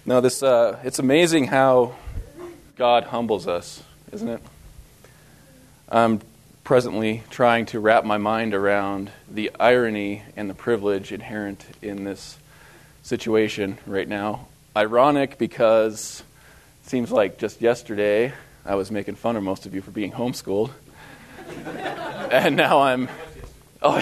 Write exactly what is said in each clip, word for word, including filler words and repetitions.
No, this uh, it's amazing how God humbles us, isn't it? I'm presently trying to wrap my mind around the irony and the privilege inherent in this situation right now. Ironic because it seems like just yesterday I was making fun of most of you for being homeschooled. And now I'm... Oh,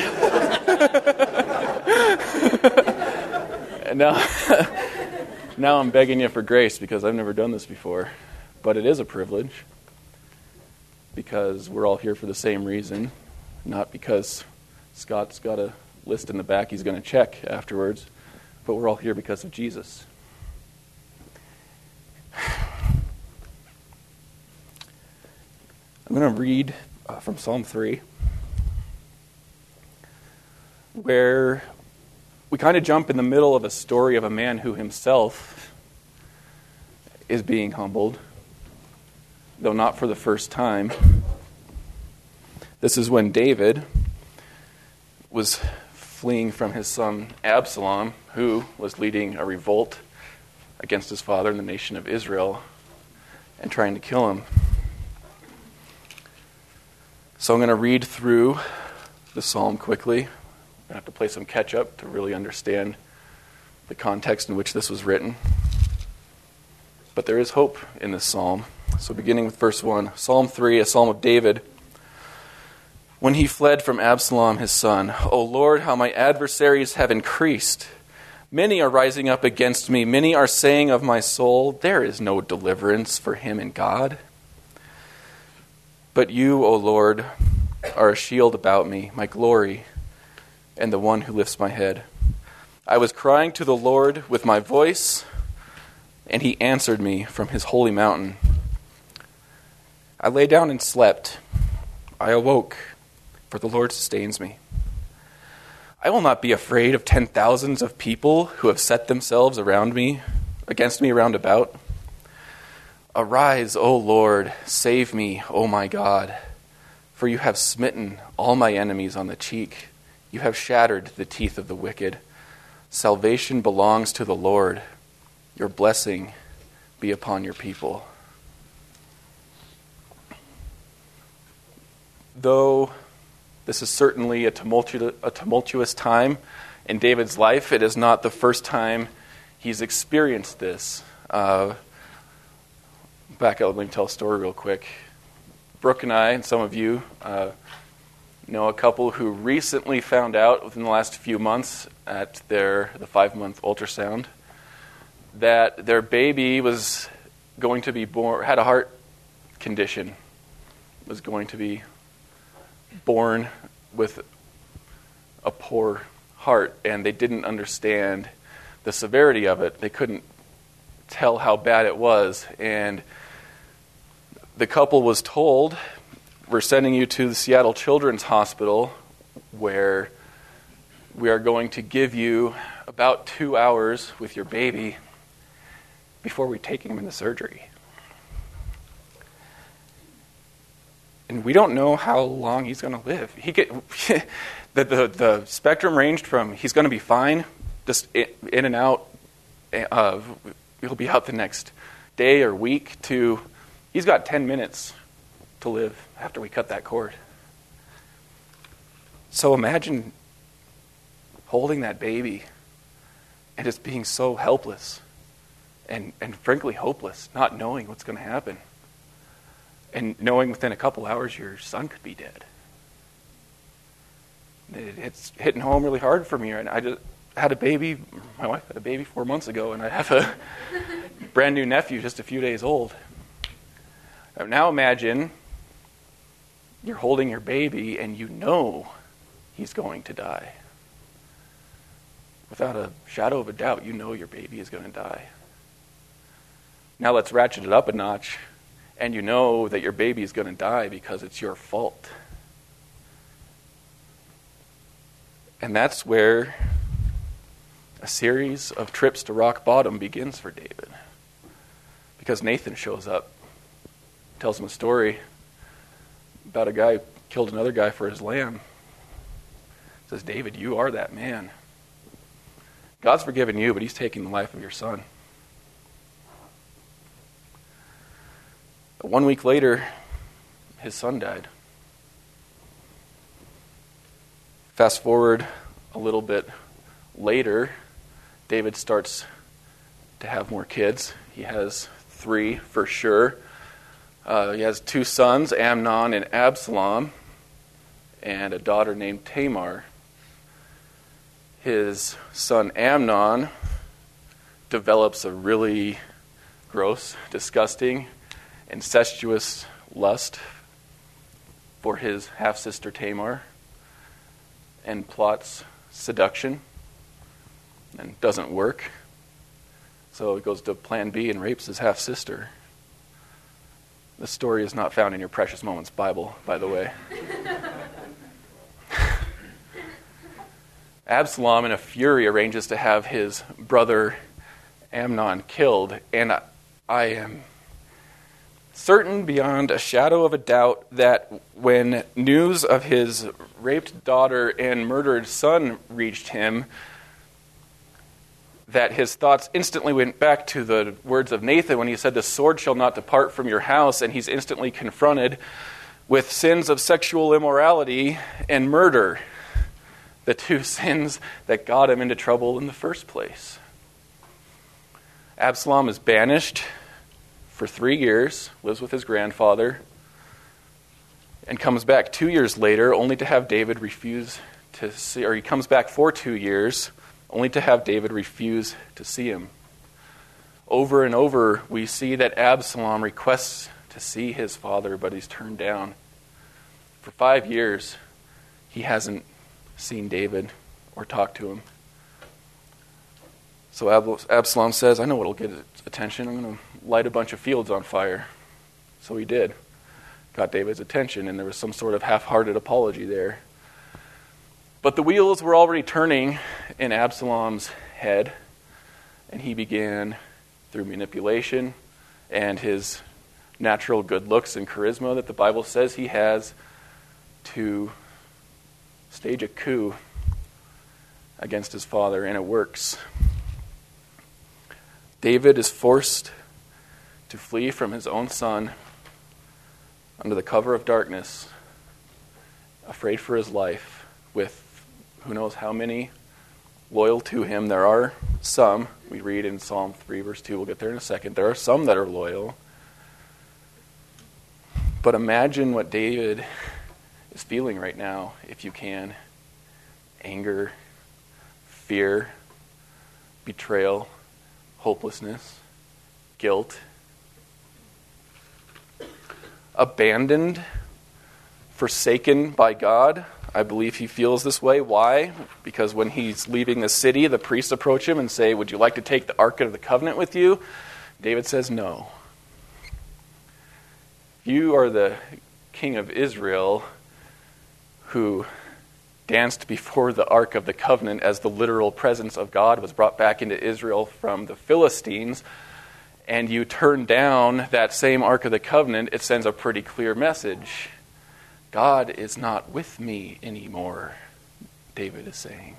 and now, now I'm begging you for grace because I've never done this before. But it is a privilege because we're all here for the same reason, not because Scott's got a list in the back he's going to check afterwards, but we're all here because of Jesus. I'm going to read uh, from Psalm three, where we kind of jump in the middle of a story of a man who himself is being humbled, though not for the first time. This is when David was fleeing from his son Absalom, who was leading a revolt against his father and the nation of Israel and trying to kill him. So I'm going to read through the psalm quickly. I'm going to have to play some catch up to really understand the context in which this was written. But there is hope in this psalm. So beginning with verse one, Psalm three, a psalm of David. When he fled from Absalom his son, O Lord, how my adversaries have increased. Many are rising up against me. Many are saying of my soul, there is no deliverance for him in God. But you, O Lord, are a shield about me, my glory, and the one who lifts my head. I was crying to the Lord with my voice, and he answered me from his holy mountain. I lay down and slept. I awoke, for the Lord sustains me. I will not be afraid of ten thousands of people who have set themselves around me, against me round about. Arise, O Lord, save me, O my God, for you have smitten all my enemies on the cheek. You have shattered the teeth of the wicked. Salvation belongs to the Lord. Your blessing be upon your people. Though this is certainly a tumultuous, a tumultuous time in David's life, it is not the first time he's experienced this. Uh, back up, let me tell a story real quick. Brooke and I, and some of you, uh, know a couple who recently found out within the last few months at their the five-month ultrasound that their baby was going to be born, had a heart condition, was going to be born with a poor heart, and they didn't understand the severity of it. They couldn't tell how bad it was, and the couple was told, we're sending you to the Seattle Children's Hospital, where we are going to give you about two hours with your baby before we take him into surgery. And we don't know how long he's going to live. He get the, the the spectrum ranged from he's going to be fine, just in and out, uh, he'll be out the next day or week, to he's got ten minutes to live after we cut that cord. So imagine holding that baby and just being so helpless and, and frankly hopeless, not knowing what's going to happen. And knowing within a couple hours your son could be dead. It, it's hitting home really hard for me. And I just had a baby, my wife had a baby four months ago, and I have a brand new nephew just a few days old. Now imagine you're holding your baby and you know he's going to die. Without a shadow of a doubt, you know your baby is going to die. Now let's ratchet it up a notch, and you know that your baby is going to die because it's your fault. And that's where a series of trips to rock bottom begins for David. Because Nathan shows up, tells him a story about a guy who killed another guy for his lamb. Says, David, you are that man. God's forgiven you, but he's taking the life of your son. One week later, his son died. Fast forward a little bit later, David starts to have more kids. He has three for sure. Uh, he has two sons, Amnon and Absalom, and a daughter named Tamar. His son Amnon develops a really gross, disgusting, incestuous lust for his half-sister Tamar and plots seduction and doesn't work. So he goes to plan B and rapes his half-sister. This story is not found in your Precious Moments Bible, by the way. Absalom, in a fury, arranges to have his brother Amnon killed, and I, I am certain beyond a shadow of a doubt that when news of his raped daughter and murdered son reached him, that his thoughts instantly went back to the words of Nathan when he said, "The sword shall not depart from your house," and he's instantly confronted with sins of sexual immorality and murder, the two sins that got him into trouble in the first place. Absalom is banished for three years, lives with his grandfather, and comes back two years later only to have David refuse to see, or he comes back for two years only to have David refuse to see him. Over and over, we see that Absalom requests to see his father, but he's turned down. For five years, he hasn't seen David or talked to him. So Absalom says, "I know what'll get his attention. I'm going to light a bunch of fields on fire." So he did. Got David's attention, and there was some sort of half-hearted apology there. But the wheels were already turning in Absalom's head, and he began, through manipulation and his natural good looks and charisma that the Bible says he has, to stage a coup against his father, and it works. David is forced to flee from his own son under the cover of darkness, afraid for his life, with who knows how many loyal to him. There are some, we read in Psalm three, verse two, we'll get there in a second. There are some that are loyal. But imagine what David is feeling right now, if you can. Anger, fear, betrayal, hopelessness, guilt. Abandoned, forsaken by God. I believe he feels this way. Why? Because when he's leaving the city, the priests approach him and say, "Would you like to take the Ark of the Covenant with you?" David says, "No. You are the king of Israel who danced before the Ark of the Covenant as the literal presence of God was brought back into Israel from the Philistines, and you turn down that same Ark of the Covenant. It sends a pretty clear message. God is not with me anymore," David is saying.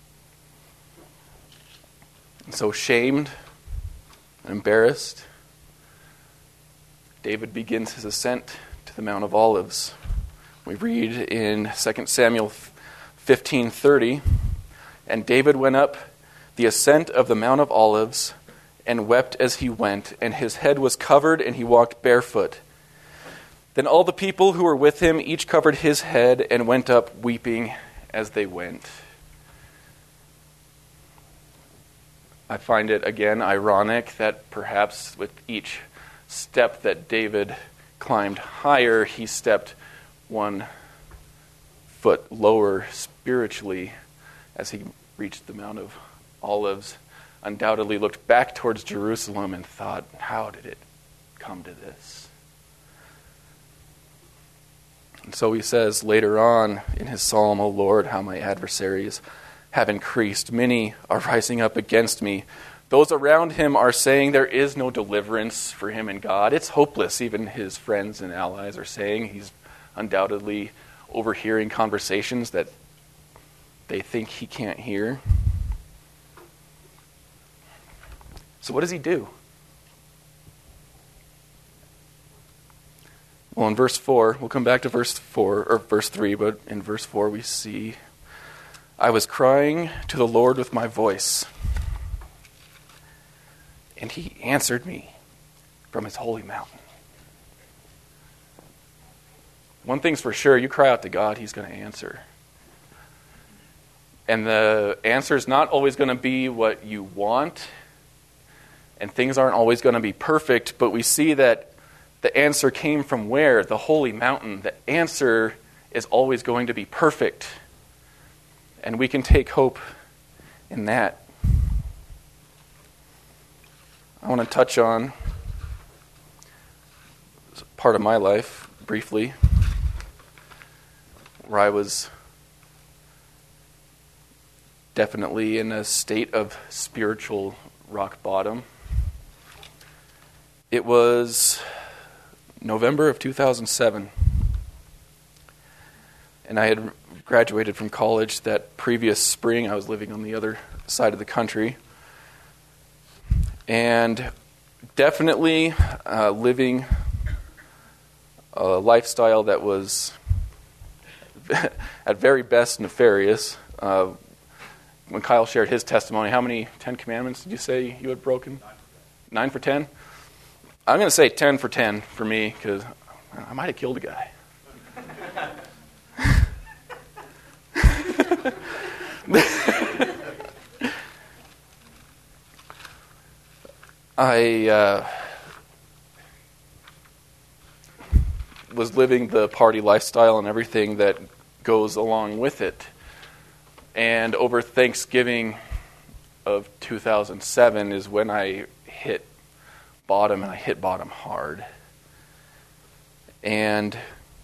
And so shamed and embarrassed, David begins his ascent to the Mount of Olives. We read in Second Samuel fifteen thirty, "And David went up the ascent of the Mount of Olives and wept as he went, and his head was covered, and he walked barefoot. Then all the people who were with him each covered his head and went up weeping as they went." I find it, again, ironic that perhaps with each step that David climbed higher, he stepped one foot lower spiritually as he reached the Mount of Olives, undoubtedly looked back towards Jerusalem and thought, how did it come to this? And so he says later on in his psalm, "O Lord, how my adversaries have increased. Many are rising up against me. Those around him are saying there is no deliverance for him in God." It's hopeless. Even his friends and allies are saying. He's undoubtedly overhearing conversations that they think he can't hear. So what does he do? Well, in verse four, we'll come back to verse four, or verse three, but in verse four we see, I was crying to the Lord with my voice, and he answered me from his holy mountain. One thing's for sure, you cry out to God, he's going to answer. And the answer is not always going to be what you want, and things aren't always going to be perfect, but we see that the answer came from where? The holy mountain. The answer is always going to be perfect, and we can take hope in that. I want to touch on part of my life briefly, where I was definitely in a state of spiritual rock bottom. It was November of two thousand seven, and I had graduated from college that previous spring. I was living on the other side of the country, and definitely uh, living a lifestyle that was at very best nefarious. Uh, when Kyle shared his testimony, how many Ten Commandments did you say you had broken? Nine for ten? I'm going to say ten for ten for me, because I might have killed a guy. I uh, was living the party lifestyle and everything that goes along with it. And over Thanksgiving of two thousand seven is when I hit bottom, and I hit bottom hard. And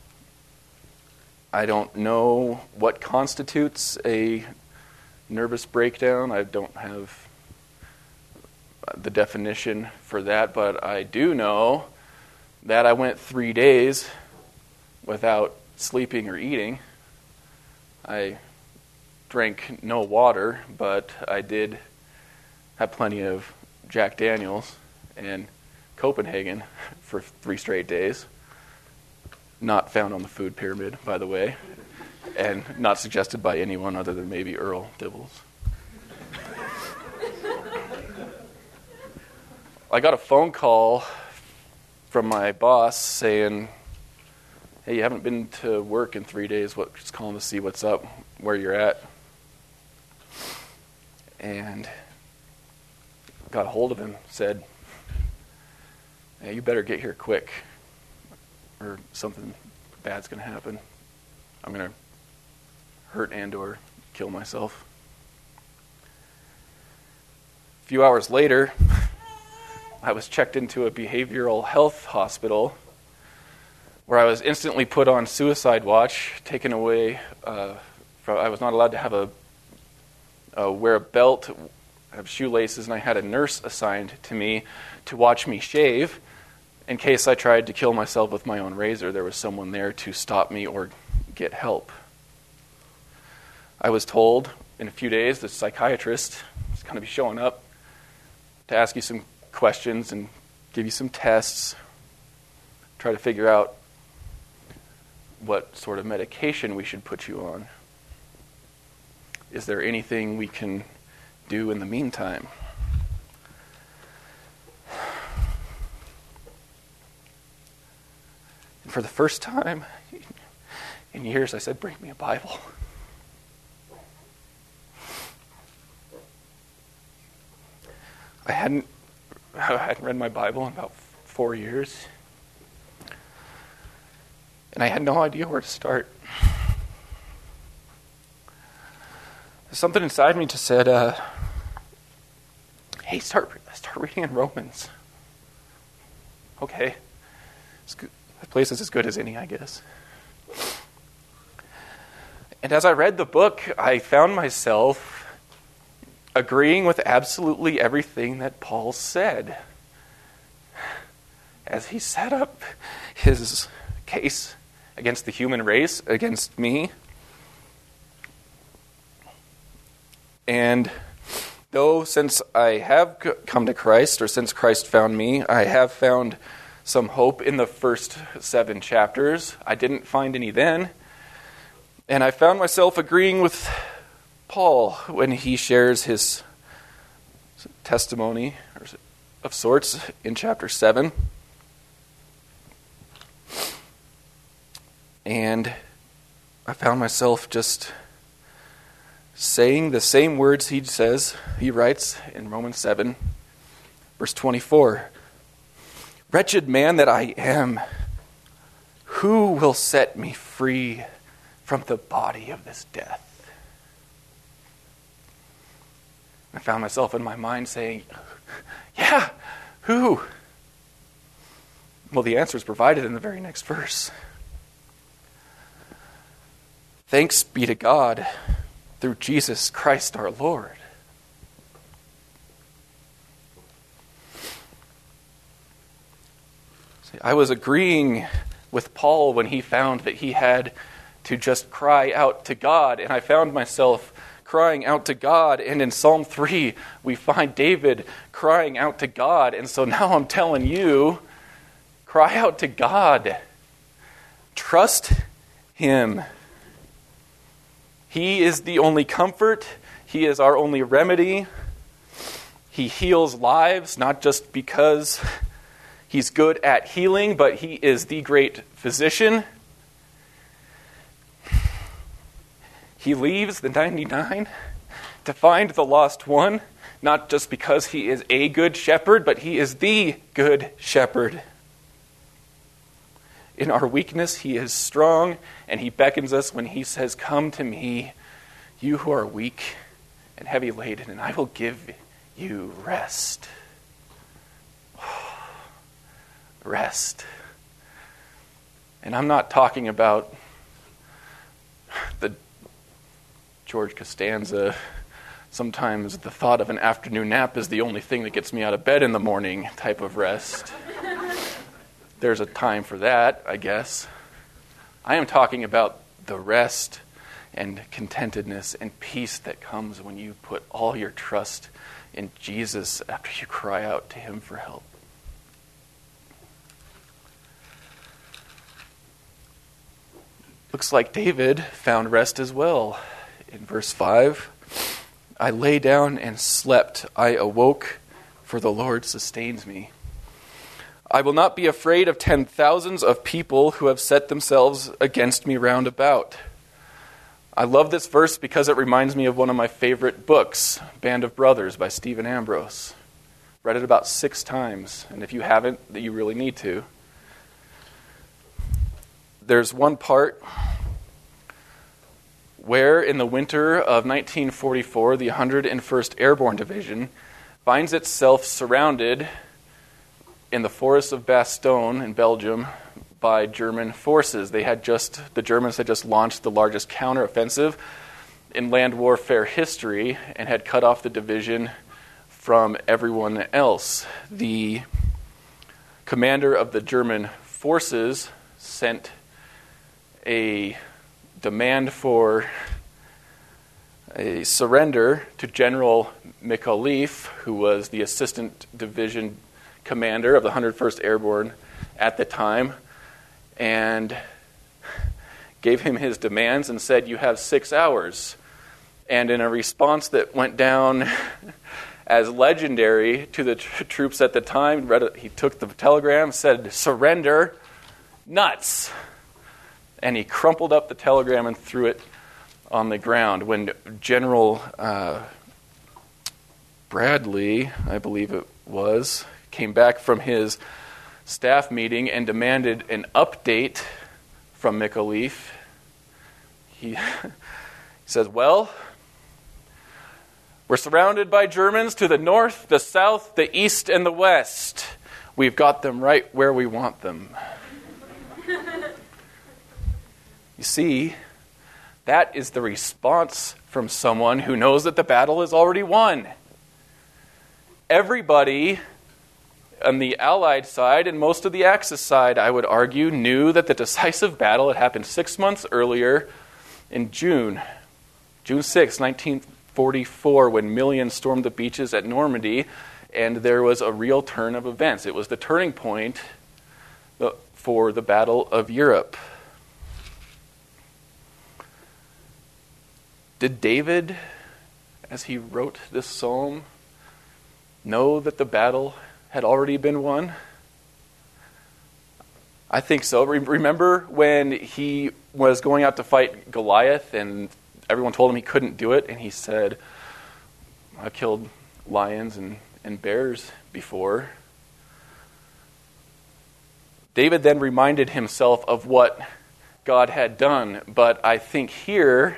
I don't know what constitutes a nervous breakdown. I don't have the definition for that, but I do know that I went three days without sleeping or eating. I drank no water, but I did have plenty of Jack Daniels and Copenhagen for three straight days. Not found on the food pyramid, by the way, and not suggested by anyone other than maybe Earl Dibbles. I got a phone call from my boss saying, hey, you haven't been to work in three days. What, just calling to see what's up, where you're at. And got a hold of him, said, hey, you better get here quick, or something bad's going to happen. I'm going to hurt and or kill myself. A few hours later, I was checked into a behavioral health hospital where I was instantly put on suicide watch, taken away. Uh, from, I was not allowed to have a uh, wear a belt, have shoelaces, and I had a nurse assigned to me to watch me shave. In case I tried to kill myself with my own razor, there was someone there to stop me or get help. I was told in a few days the psychiatrist is going to be showing up to ask you some questions and give you some tests, try to figure out what sort of medication we should put you on. Is there anything we can do in the meantime? And for the first time in years, I said, bring me a Bible. I hadn't I hadn't read my Bible in about four years. And I had no idea where to start. Something inside me just said, uh, hey, start start reading in Romans. Okay. It's good. The place is as good as any, I guess. And as I read the book, I found myself agreeing with absolutely everything that Paul said. As he set up his case against the human race, against me. And though since I have come to Christ, or since Christ found me, I have found some hope in the first seven chapters. I didn't find any then. And I found myself agreeing with Paul when he shares his testimony of sorts in chapter seven. And I found myself just saying the same words he says, he writes in Romans seven, verse twenty-four. Wretched man that I am, who will set me free from the body of this death? I found myself in my mind saying, yeah, who? Well, the answer is provided in the very next verse. Thanks be to God through Jesus Christ our Lord. See, I was agreeing with Paul when he found that he had to just cry out to God, and I found myself crying out to God, and in Psalm three we find David crying out to God, and so now I'm telling you, cry out to God. Trust Him. He is the only comfort. He is our only remedy. He heals lives, not just because He's good at healing, but He is the great physician. He leaves the ninety-nine to find the lost one, not just because He is a good shepherd, but He is the good shepherd. In our weakness, He is strong, and He beckons us when He says, come to me, you who are weak and heavy laden, and I will give you rest. Rest. And I'm not talking about the George Costanza, sometimes the thought of an afternoon nap is the only thing that gets me out of bed in the morning type of rest. There's a time for that, I guess. I am talking about the rest and contentedness and peace that comes when you put all your trust in Jesus after you cry out to Him for help. Looks like David found rest as well. In verse five, I lay down and slept. I awoke, for the Lord sustains me. I will not be afraid of ten thousands of people who have set themselves against me round about. I love this verse because it reminds me of one of my favorite books, Band of Brothers by Stephen Ambrose. Read it about six times, and if you haven't, you really need to. There's one part where in the winter of nineteen forty-four, the one hundred first Airborne Division finds itself surrounded in the forests of Bastogne in Belgium by German forces. They had just, the Germans had just launched the largest counteroffensive in land warfare history and had cut off the division from everyone else. The commander of the German forces sent a demand for a surrender to General Micallef, who was the assistant division commander of the one hundred first Airborne at the time, and gave him his demands and said, you have six hours. And in a response that went down as legendary to the tr- troops at the time, read it, he took the telegram, said, surrender, nuts. And he crumpled up the telegram and threw it on the ground. When General uh, Bradley, I believe it was, came back from his staff meeting and demanded an update from Micallef, he says, well, we're surrounded by Germans to the north, the south, the east, and the west. We've got them right where we want them. You see, that is the response from someone who knows that the battle is already won. Everybody on the Allied side and most of the Axis side, I would argue, knew that the decisive battle had happened six months earlier in June. June sixth, nineteen forty-four, when millions stormed the beaches at Normandy, and there was a real turn of events. It was the turning point for the Battle of Europe. Did David, as he wrote this psalm, know that the battle had already been won? I think so. Remember when he was going out to fight Goliath and everyone told him he couldn't do it, and he said, I've killed lions and, and bears before. David then reminded himself of what God had done, but I think here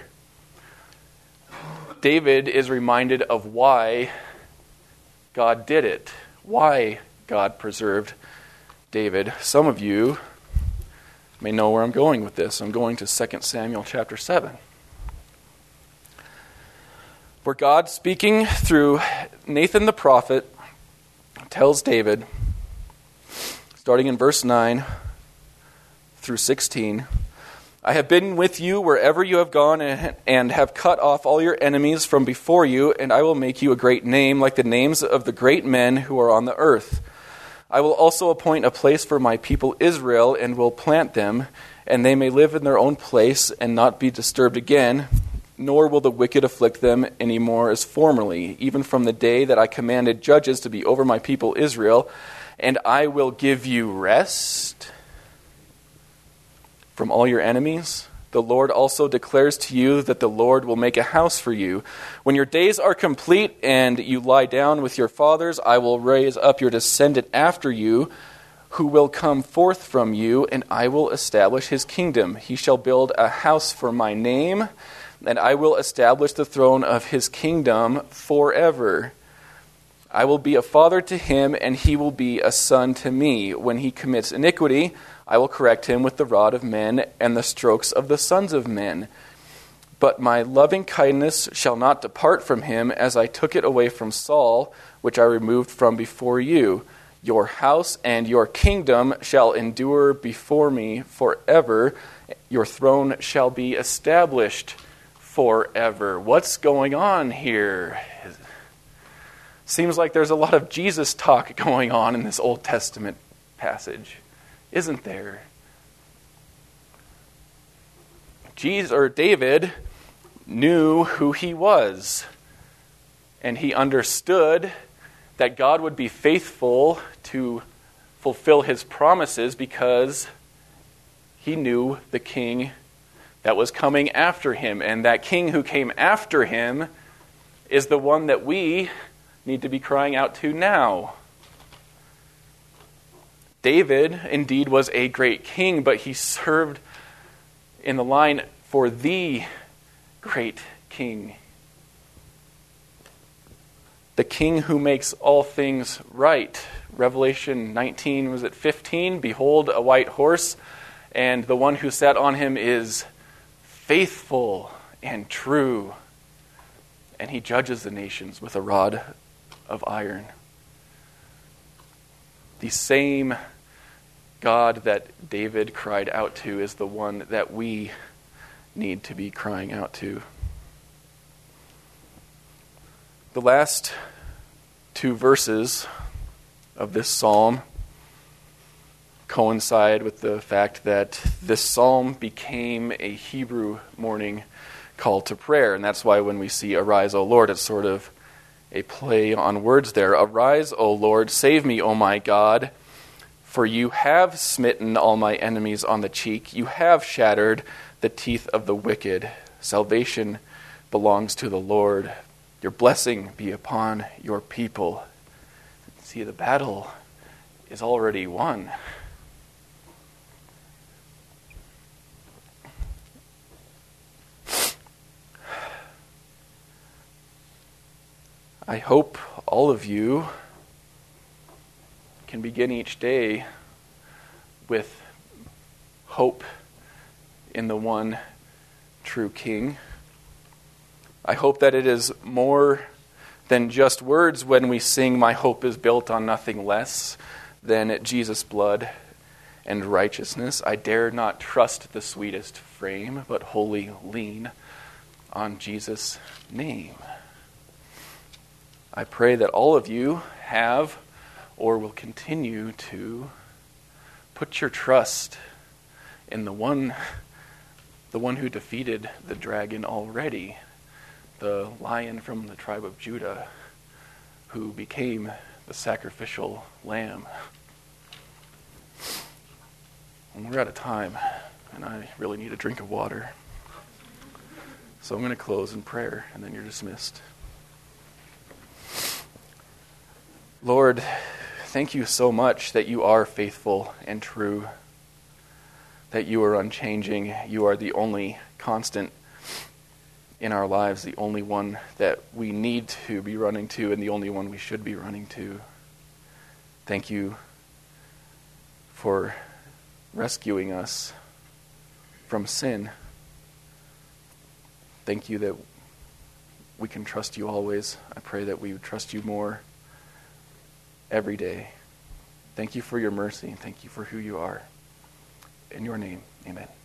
David is reminded of why God did it, why God preserved David. Some of you may know where I'm going with this. I'm going to Second Samuel chapter seven. Where God, speaking through Nathan the prophet, tells David, starting in verse nine through sixteen, I have been with you wherever you have gone and have cut off all your enemies from before you, and I will make you a great name like the names of the great men who are on the earth. I will also appoint a place for my people Israel and will plant them, and they may live in their own place and not be disturbed again, nor will the wicked afflict them any more as formerly, even from the day that I commanded judges to be over my people Israel, and I will give you rest from all your enemies. The Lord also declares to you that the Lord will make a house for you. When your days are complete and you lie down with your fathers, I will raise up your descendant after you, who will come forth from you, and I will establish his kingdom. He shall build a house for my name, and I will establish the throne of his kingdom forever. I will be a father to him, and he will be a son to me. When he commits iniquity, I will correct him with the rod of men and the strokes of the sons of men. But my loving kindness shall not depart from him, as I took it away from Saul, which I removed from before you. Your house and your kingdom shall endure before me forever. Your throne shall be established forever. What's going on here? Seems like there's a lot of Jesus talk going on in this Old Testament passage, isn't there? Jesus or David knew who he was, and he understood that God would be faithful to fulfill his promises because he knew the king that was coming after him, and that king who came after him is the one that we need to be crying out to now. David indeed was a great king, but he served in the line for the great king. The king who makes all things right. Revelation nineteen, was it fifteen? Behold, a white horse, and the one who sat on him is faithful and true, and he judges the nations with a rod of iron. The same God that David cried out to is the one that we need to be crying out to. The last two verses of this psalm coincide with the fact that this psalm became a Hebrew morning call to prayer, and that's why when we see "Arise, O Lord," it's sort of a play on words there. Arise, O Lord, save me, O my God, for you have smitten all my enemies on the cheek. You have shattered the teeth of the wicked. Salvation belongs to the Lord. Your blessing be upon your people. See, the battle is already won. I hope all of you can begin each day with hope in the one true King. I hope that it is more than just words when we sing, "My hope is built on nothing less than Jesus' blood and righteousness. I dare not trust the sweetest frame, but wholly lean on Jesus' name." I pray that all of you have or will continue to put your trust in the one, the one who defeated the dragon already, the Lion from the tribe of Judah, who became the sacrificial lamb. And we're out of time, and I really need a drink of water. So I'm going to close in prayer, and then you're dismissed. Lord, thank you so much that you are faithful and true, that you are unchanging. You are the only constant in our lives, the only one that we need to be running to, and the only one we should be running to. Thank you for rescuing us from sin. Thank you that we can trust you always. I pray that we would trust you more every day. Thank you for your mercy, and thank you for who you are. In your name, amen.